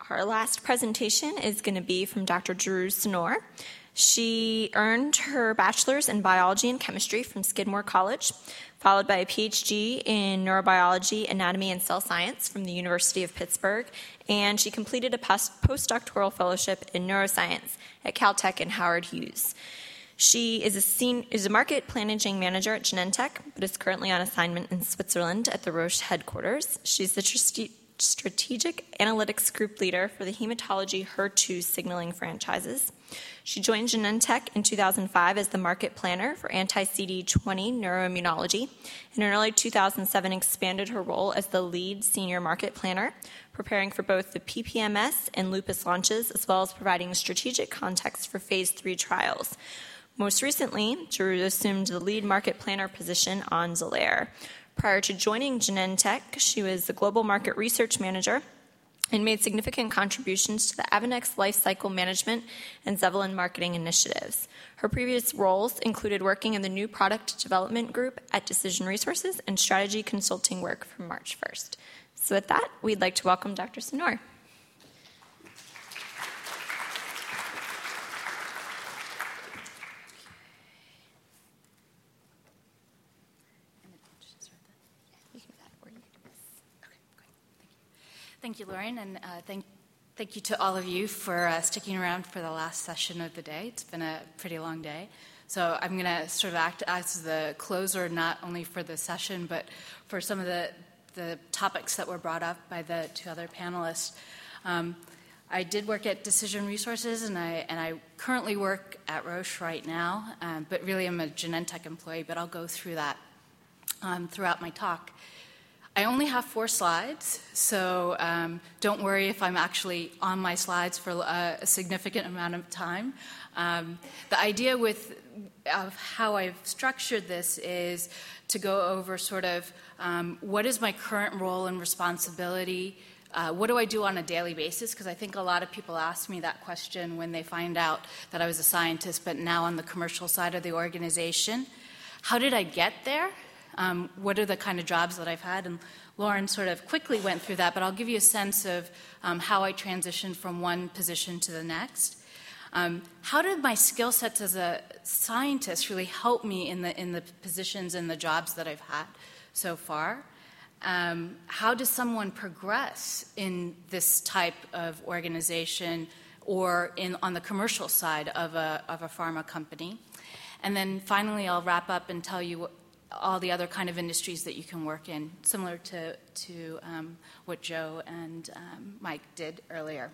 Our last presentation is going to be from Dr. Drew Senor. She earned her bachelor's in biology and chemistry from Skidmore College, followed by a PhD in neurobiology, anatomy, and cell science from the University of Pittsburgh, and she completed a postdoctoral fellowship in neuroscience at Caltech and Howard Hughes. She is a market planning manager at Genentech, but is currently on assignment in Switzerland at the Roche headquarters. She's the strategic analytics group leader for the hematology HER2 signaling franchises. She joined Genentech in 2005 as the market planner for anti-CD20 neuroimmunology, and in early 2007 expanded her role as the lead senior market planner, preparing for both the PPMS and lupus launches, as well as providing strategic context for phase 3 trials. Most recently, Drew assumed the lead market planner position on Xolair. Prior to joining Genentech, she was the global market research manager and made significant contributions to the Avonex lifecycle management and Zevalin marketing initiatives. Her previous roles included working in the new product development group at Decision Resources and strategy consulting work from March 1st. So with that, we'd like to welcome Dr. Senor. Thank you, Lauren, and thank you to all of you for sticking around for the last session of the day. It's been a pretty long day. So I'm going to sort of act as the closer, not only for the session, but for some of the topics that were brought up by the two other panelists. I did work at Decision Resources, and I currently work at Roche right now, but really I'm a Genentech employee, but I'll go through that throughout my talk. I only have 4 slides, so don't worry if I'm actually on my slides for a significant amount of time. The idea of how I've structured this is to go over sort of what is my current role and responsibility, what do I do on a daily basis, because I think a lot of people ask me that question when they find out that I was a scientist, but now on the commercial side of the organization. How did I get there? What are the kind of jobs that I've had? And Lauren sort of quickly went through that, but I'll give you a sense of how I transitioned from one position to the next. How did my skill sets as a scientist really help me in the positions and the jobs that I've had so far? How does someone progress in this type of organization or on the commercial side of a pharma company? And then finally, I'll wrap up and tell you all the other kind of industries that you can work in, similar to what Joe and Mike did earlier.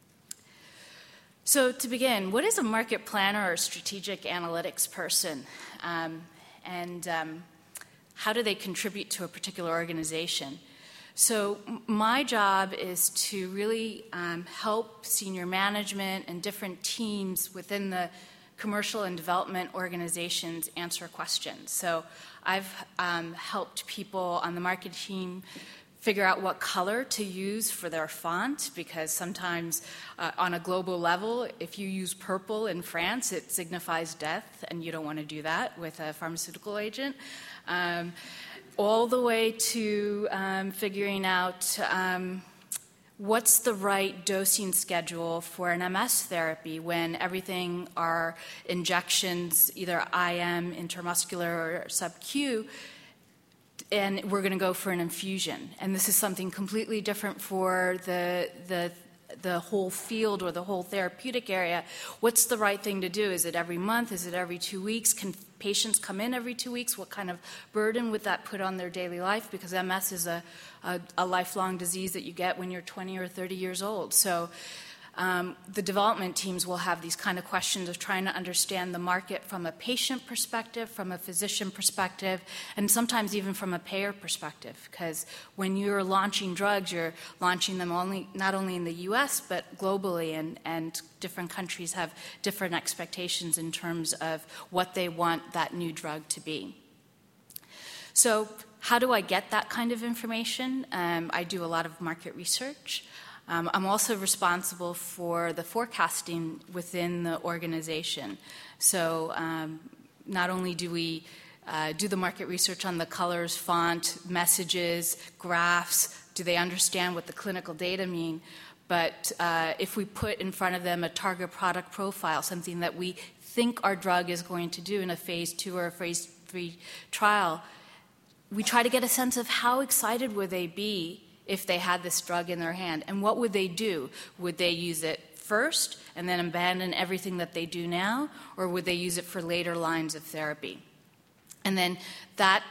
So to begin, what is a market planner or strategic analytics person? And how do they contribute to a particular organization? So my job is to really help senior management and different teams within the commercial and development organizations answer questions. So I've helped people on the market team figure out what color to use for their font, because sometimes on a global level, if you use purple in France, it signifies death, and you don't want to do that with a pharmaceutical agent. All the way to figuring out what's the right dosing schedule for an MS therapy when everything are injections, either IM, intramuscular, or sub-Q, and we're going to go for an infusion. And this is something completely different for the whole field or the whole therapeutic area. What's the right thing to do? Is it every month? Is it every 2 weeks? Can patients come in every 2 weeks? What kind of burden would that put on their daily life? Because MS is a lifelong disease that you get when you're 20 or 30 years old. So the development teams will have these kind of questions of trying to understand the market from a patient perspective, from a physician perspective, and sometimes even from a payer perspective. Because when you're launching drugs, you're launching them not only in the US, but globally, and different countries have different expectations in terms of what they want that new drug to be. So how do I get that kind of information? I do a lot of market research. I'm also responsible for the forecasting within the organization. So not only do we do the market research on the colors, font, messages, graphs, do they understand what the clinical data mean, But if we put in front of them a target product profile, something that we think our drug is going to do in a phase 2 or a phase 3 trial, we try to get a sense of how excited would they be if they had this drug in their hand, and what would they do? Would they use it first and then abandon everything that they do now, or would they use it for later lines of therapy? And then that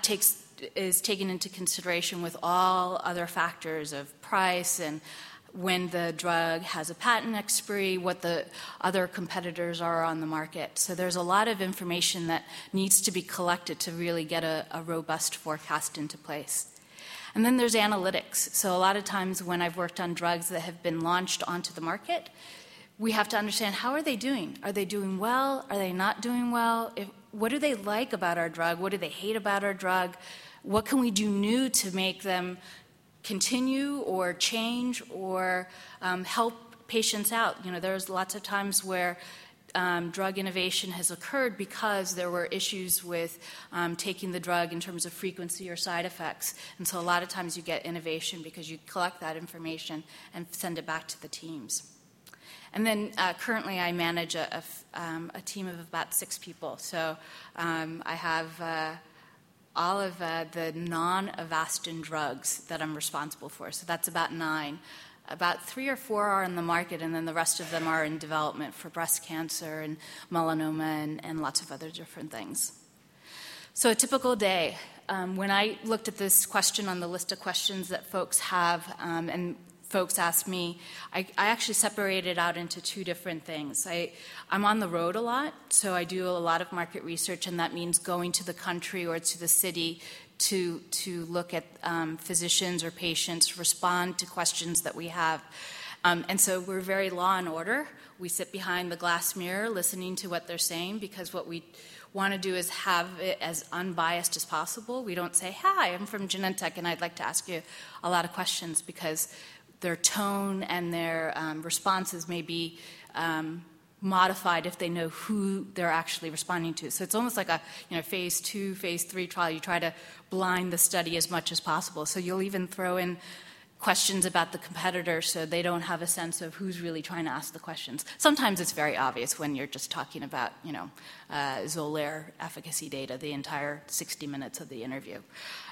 is taken into consideration with all other factors of price and when the drug has a patent expiry, what the other competitors are on the market. So there's a lot of information that needs to be collected to really get a robust forecast into place. And then there's analytics. So a lot of times when I've worked on drugs that have been launched onto the market, we have to understand, how are they doing? Are they doing well? Are they not doing well? What do they like about our drug? What do they hate about our drug? What can we do new to make them continue or change or help patients out? You know, there's lots of times where drug innovation has occurred because there were issues with taking the drug in terms of frequency or side effects. And so a lot of times you get innovation because you collect that information and send it back to the teams. And then currently I manage a team of about 6 people. So I have all of the non-Avastin drugs that I'm responsible for. So that's about 9. About 3 or 4 are in the market, and then the rest of them are in development for breast cancer and melanoma and lots of other different things. So a typical day. When I looked at this question on the list of questions that folks have, and folks ask me, I actually separate it out into 2 different things. I'm on the road a lot, so I do a lot of market research, and that means going to the country or to the city to look at physicians or patients, respond to questions that we have. And so we're very law and order. We sit behind the glass mirror listening to what they're saying, because what we want to do is have it as unbiased as possible. We don't say, "Hi, I'm from Genentech and I'd like to ask you a lot of questions," because their tone and their responses may be modified if they know who they're actually responding to. So it's almost like a phase 2, phase 3 trial. You try to blind the study as much as possible. So you'll even throw in questions about the competitor so they don't have a sense of who's really trying to ask the questions. Sometimes it's very obvious when you're just talking about, Xolair efficacy data, the entire 60 minutes of the interview.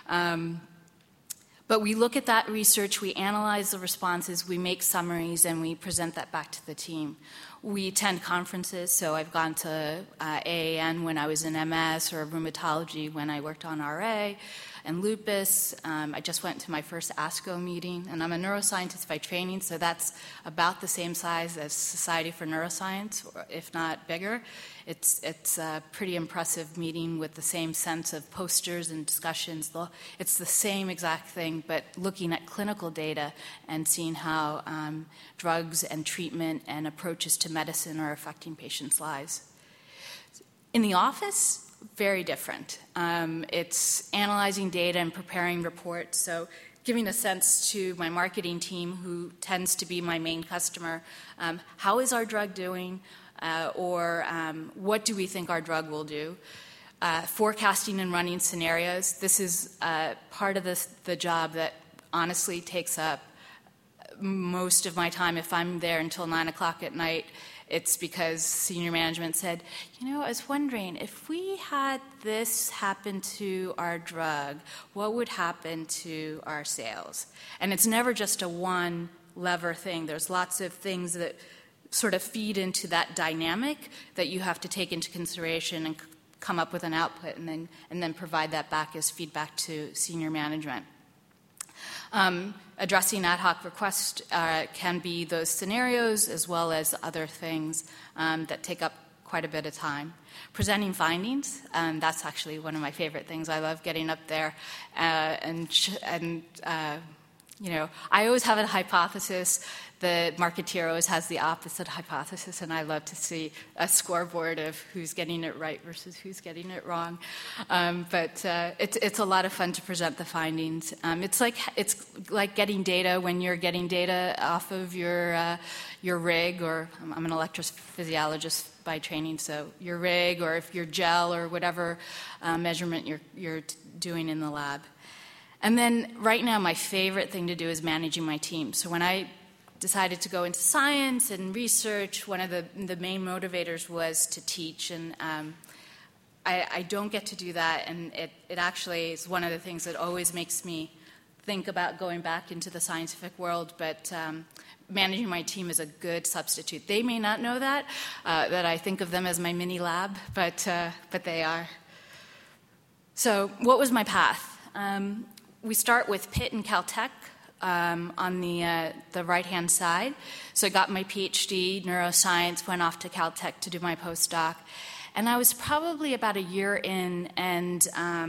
But we look at that research, we analyze the responses, we make summaries, and we present that back to the team. We attend conferences, so I've gone to AAN when I was in MS, or rheumatology when I worked on RA, and lupus. I just went to my first ASCO meeting, and I'm a neuroscientist by training, so that's about the same size as Society for Neuroscience, if not bigger. It's a pretty impressive meeting with the same sense of posters and discussions. It's the same exact thing, but looking at clinical data and seeing how drugs and treatment and approaches to medicine are affecting patients' lives. In the office, very different. It's analyzing data and preparing reports. So giving a sense to my marketing team, who tends to be my main customer, how is our drug doing? Or what do we think our drug will do? Forecasting and running scenarios. This is part of the job that honestly takes up most of my time. If I'm there until 9 o'clock at night, it's because senior management said, I was wondering, if we had this happen to our drug, what would happen to our sales? And it's never just a one-lever thing. There's lots of things that sort of feed into that dynamic that you have to take into consideration and come up with an output and then provide that back as feedback to senior management. Addressing ad hoc requests can be those scenarios as well as other things that take up quite a bit of time. Presenting findings, that's actually one of my favorite things. I love getting up there I always have a hypothesis. The marketeer always has the opposite hypothesis, and I love to see a scoreboard of who's getting it right versus who's getting it wrong. But it's a lot of fun to present the findings. It's like getting data when you're getting data off of your rig, or I'm an electrophysiologist by training, so your rig, or if your gel or whatever measurement you're doing in the lab. And then right now, my favorite thing to do is managing my team. So when I decided to go into science and research. One of the main motivators was to teach, and I don't get to do that, and it actually is one of the things that always makes me think about going back into the scientific world, but managing my team is a good substitute. They may not know that I think of them as my mini lab, but they are. So what was my path? We start with Pitt and Caltech on the right-hand side. So I got my PhD, neuroscience, went off to Caltech to do my postdoc. And I was probably about a year in and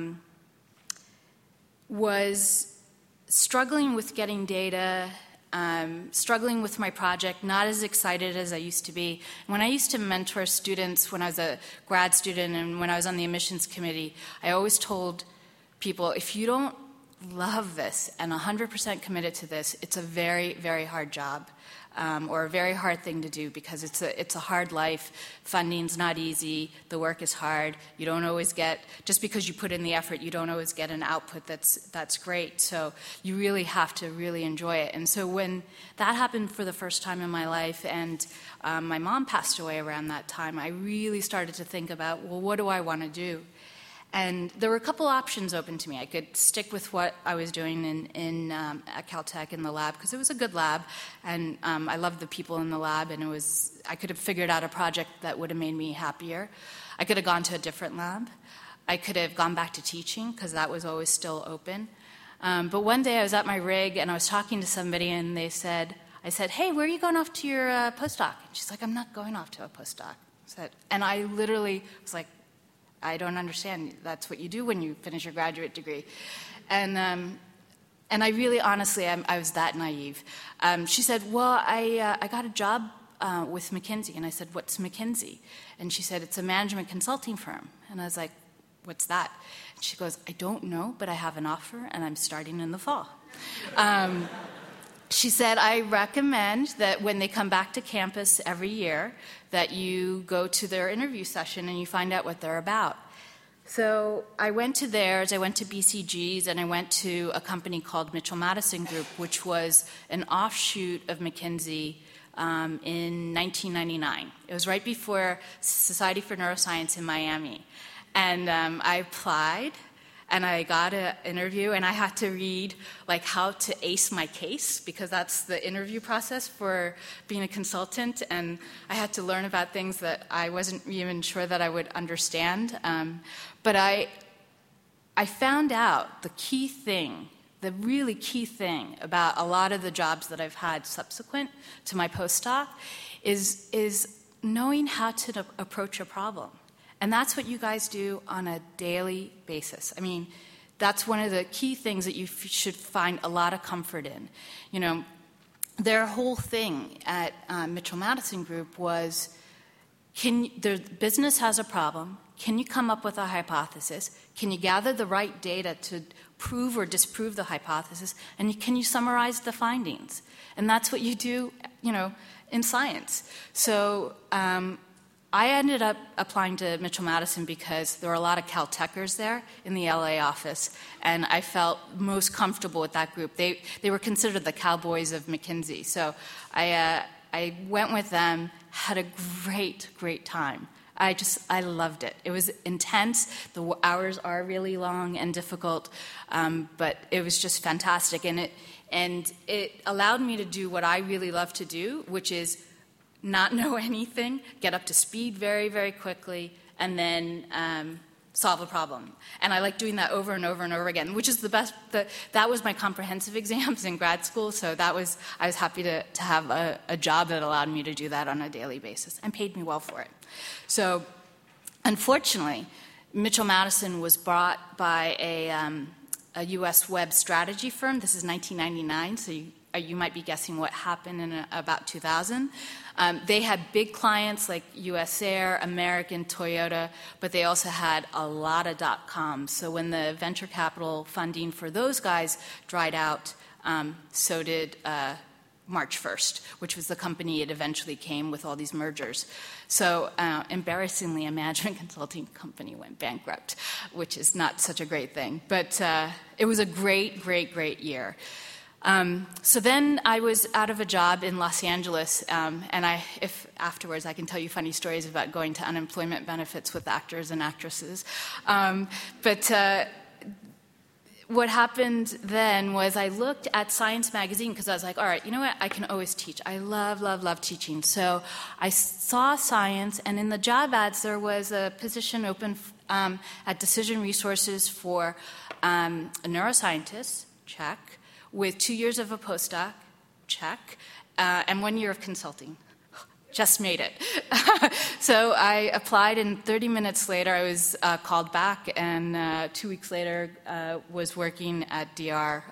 was struggling with getting data, struggling with my project, not as excited as I used to be. When I used to mentor students when I was a grad student and when I was on the admissions committee, I always told people, if you don't love this and 100% committed to this, it's a very, very hard job. Or a very hard thing to do because it's a hard life. Funding's not easy. The work is hard. You don't always get, just because you put in the effort, you don't always get an output that's great. So you really have to really enjoy it. And so when that happened for the first time in my life, and my mom passed away around that time, I really started to think about, well, what do I want to do? And there were a couple options open to me. I could stick with what I was doing at Caltech in the lab, because it was a good lab, and I loved the people in the lab, and I could have figured out a project that would have made me happier. I could have gone to a different lab. I could have gone back to teaching, because that was always still open. But one day I was at my rig, and I was talking to somebody, and I said, hey, where are you going off to your postdoc? And she's like, I'm not going off to a postdoc. And I literally was like, I don't understand. That's what you do when you finish your graduate degree. And I really, honestly, I was that naive. She said, well, I got a job with McKinsey. And I said, what's McKinsey? And she said, it's a management consulting firm. And I was like, what's that? And she goes, I don't know, but I have an offer, and I'm starting in the fall. She said, I recommend that when they come back to campus every year, that you go to their interview session and you find out what they're about. So I went to theirs, I went to BCG's, and I went to a company called Mitchell Madison Group, which was an offshoot of McKinsey in 1999. It was right before Society for Neuroscience in Miami. And I applied. And I got an interview, and I had to read like how to ace my case, because that's the interview process for being a consultant. And I had to learn about things that I wasn't even sure that I would understand. But I found out the key thing, the really key thing about a lot of the jobs that I've had subsequent to my postdoc is knowing how to approach a problem. And that's what you guys do on a daily basis. I mean, that's one of the key things that you should find a lot of comfort in. You know, their whole thing at Mitchell Madison Group was, the business has a problem. Can you come up with a hypothesis? Can you gather the right data to prove or disprove the hypothesis? And can you summarize the findings? And that's what you do, you know, in science. So I ended up applying to Mitchell Madison because there were a lot of Caltechers there in the LA office, and I felt most comfortable with that group. They were considered the cowboys of McKinsey. So I went with them, had a great time. I loved it. It was intense. The hours are really long and difficult, but it was just fantastic. And it allowed me to do what I really love to do, which is not know anything, get up to speed very, very quickly, and then solve a problem. And I like doing that over and over and over again, which is the best. That was my comprehensive exams in grad school, so I was happy to have a job that allowed me to do that on a daily basis and paid me well for it. So unfortunately, Mitchell Madison was bought by a U.S. web strategy firm. This is 1999, so you might be guessing what happened in about 2000. They had big clients like US Air, American, Toyota, but they also had a lot of .coms. So when the venture capital funding for those guys dried out, so did March 1st, which was the company it eventually came with all these mergers. So embarrassingly, a management consulting company went bankrupt, which is not such a great thing. But it was a great year. So then I was out of a job in Los Angeles, and if afterwards I can tell you funny stories about going to unemployment benefits with actors and actresses. What happened then was I looked at Science Magazine because I was like, all right, you know what? I can always teach. I love, love, love teaching. So I saw Science, and in the job ads there was a position open at Decision Resources for a neuroscientist, check, with 2 years of a postdoc, check, and 1 year of consulting. Just made it. So I applied, and 30 minutes later I was called back, and 2 weeks later was working at DR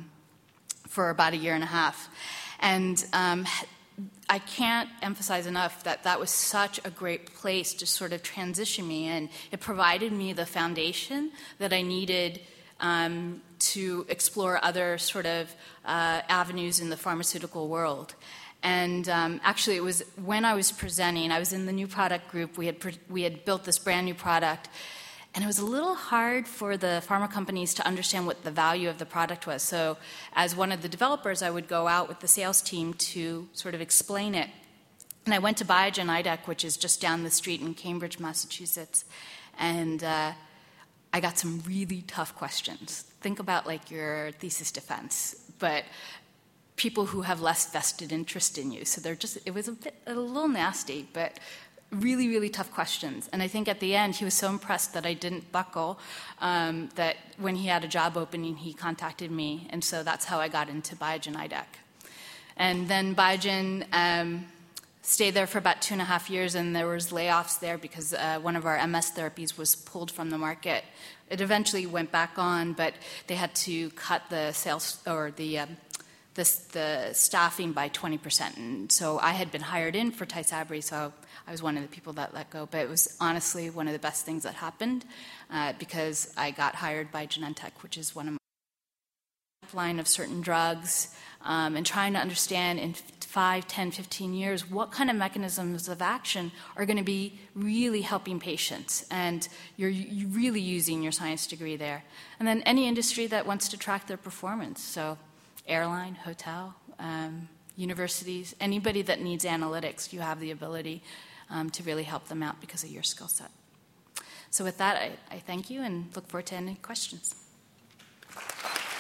for about 1.5 years. And I can't emphasize enough that that was such a great place to sort of transition me in. It provided me the foundation that I needed to explore other sort of avenues in the pharmaceutical world. And actually, it was when I was presenting, I was in the new product group. We had built this brand new product, and it was a little hard for the pharma companies to understand what the value of the product was. So as one of the developers, I would go out with the sales team to sort of explain it. And I went to Biogen IDEC, which is just down the street in Cambridge, Massachusetts, and I got some really tough questions. Think about like your thesis defense, but people who have less vested interest in you. So it was a little nasty, but really, really tough questions. And I think at the end, he was so impressed that I didn't buckle, that when he had a job opening, he contacted me. And so that's how I got into Biogen IDEC. And then Biogen stayed there for about 2.5 years, and there was layoffs there because one of our MS therapies was pulled from the market. It eventually went back on, but they had to cut the sales or the staffing by 20%. And so I had been hired in for Tysabri, so I was one of the people that let go. But it was honestly one of the best things that happened because I got hired by Genentech, which is one of my pipeline of certain drugs, and trying to understand in 5, 10, 15 years what kind of mechanisms of action are going to be really helping patients. And you're really using your science degree there. And then any industry that wants to track their performance. So airline, hotel, universities, anybody that needs analytics, you have the ability to really help them out because of your skill set. So with that, I thank you and look forward to any questions.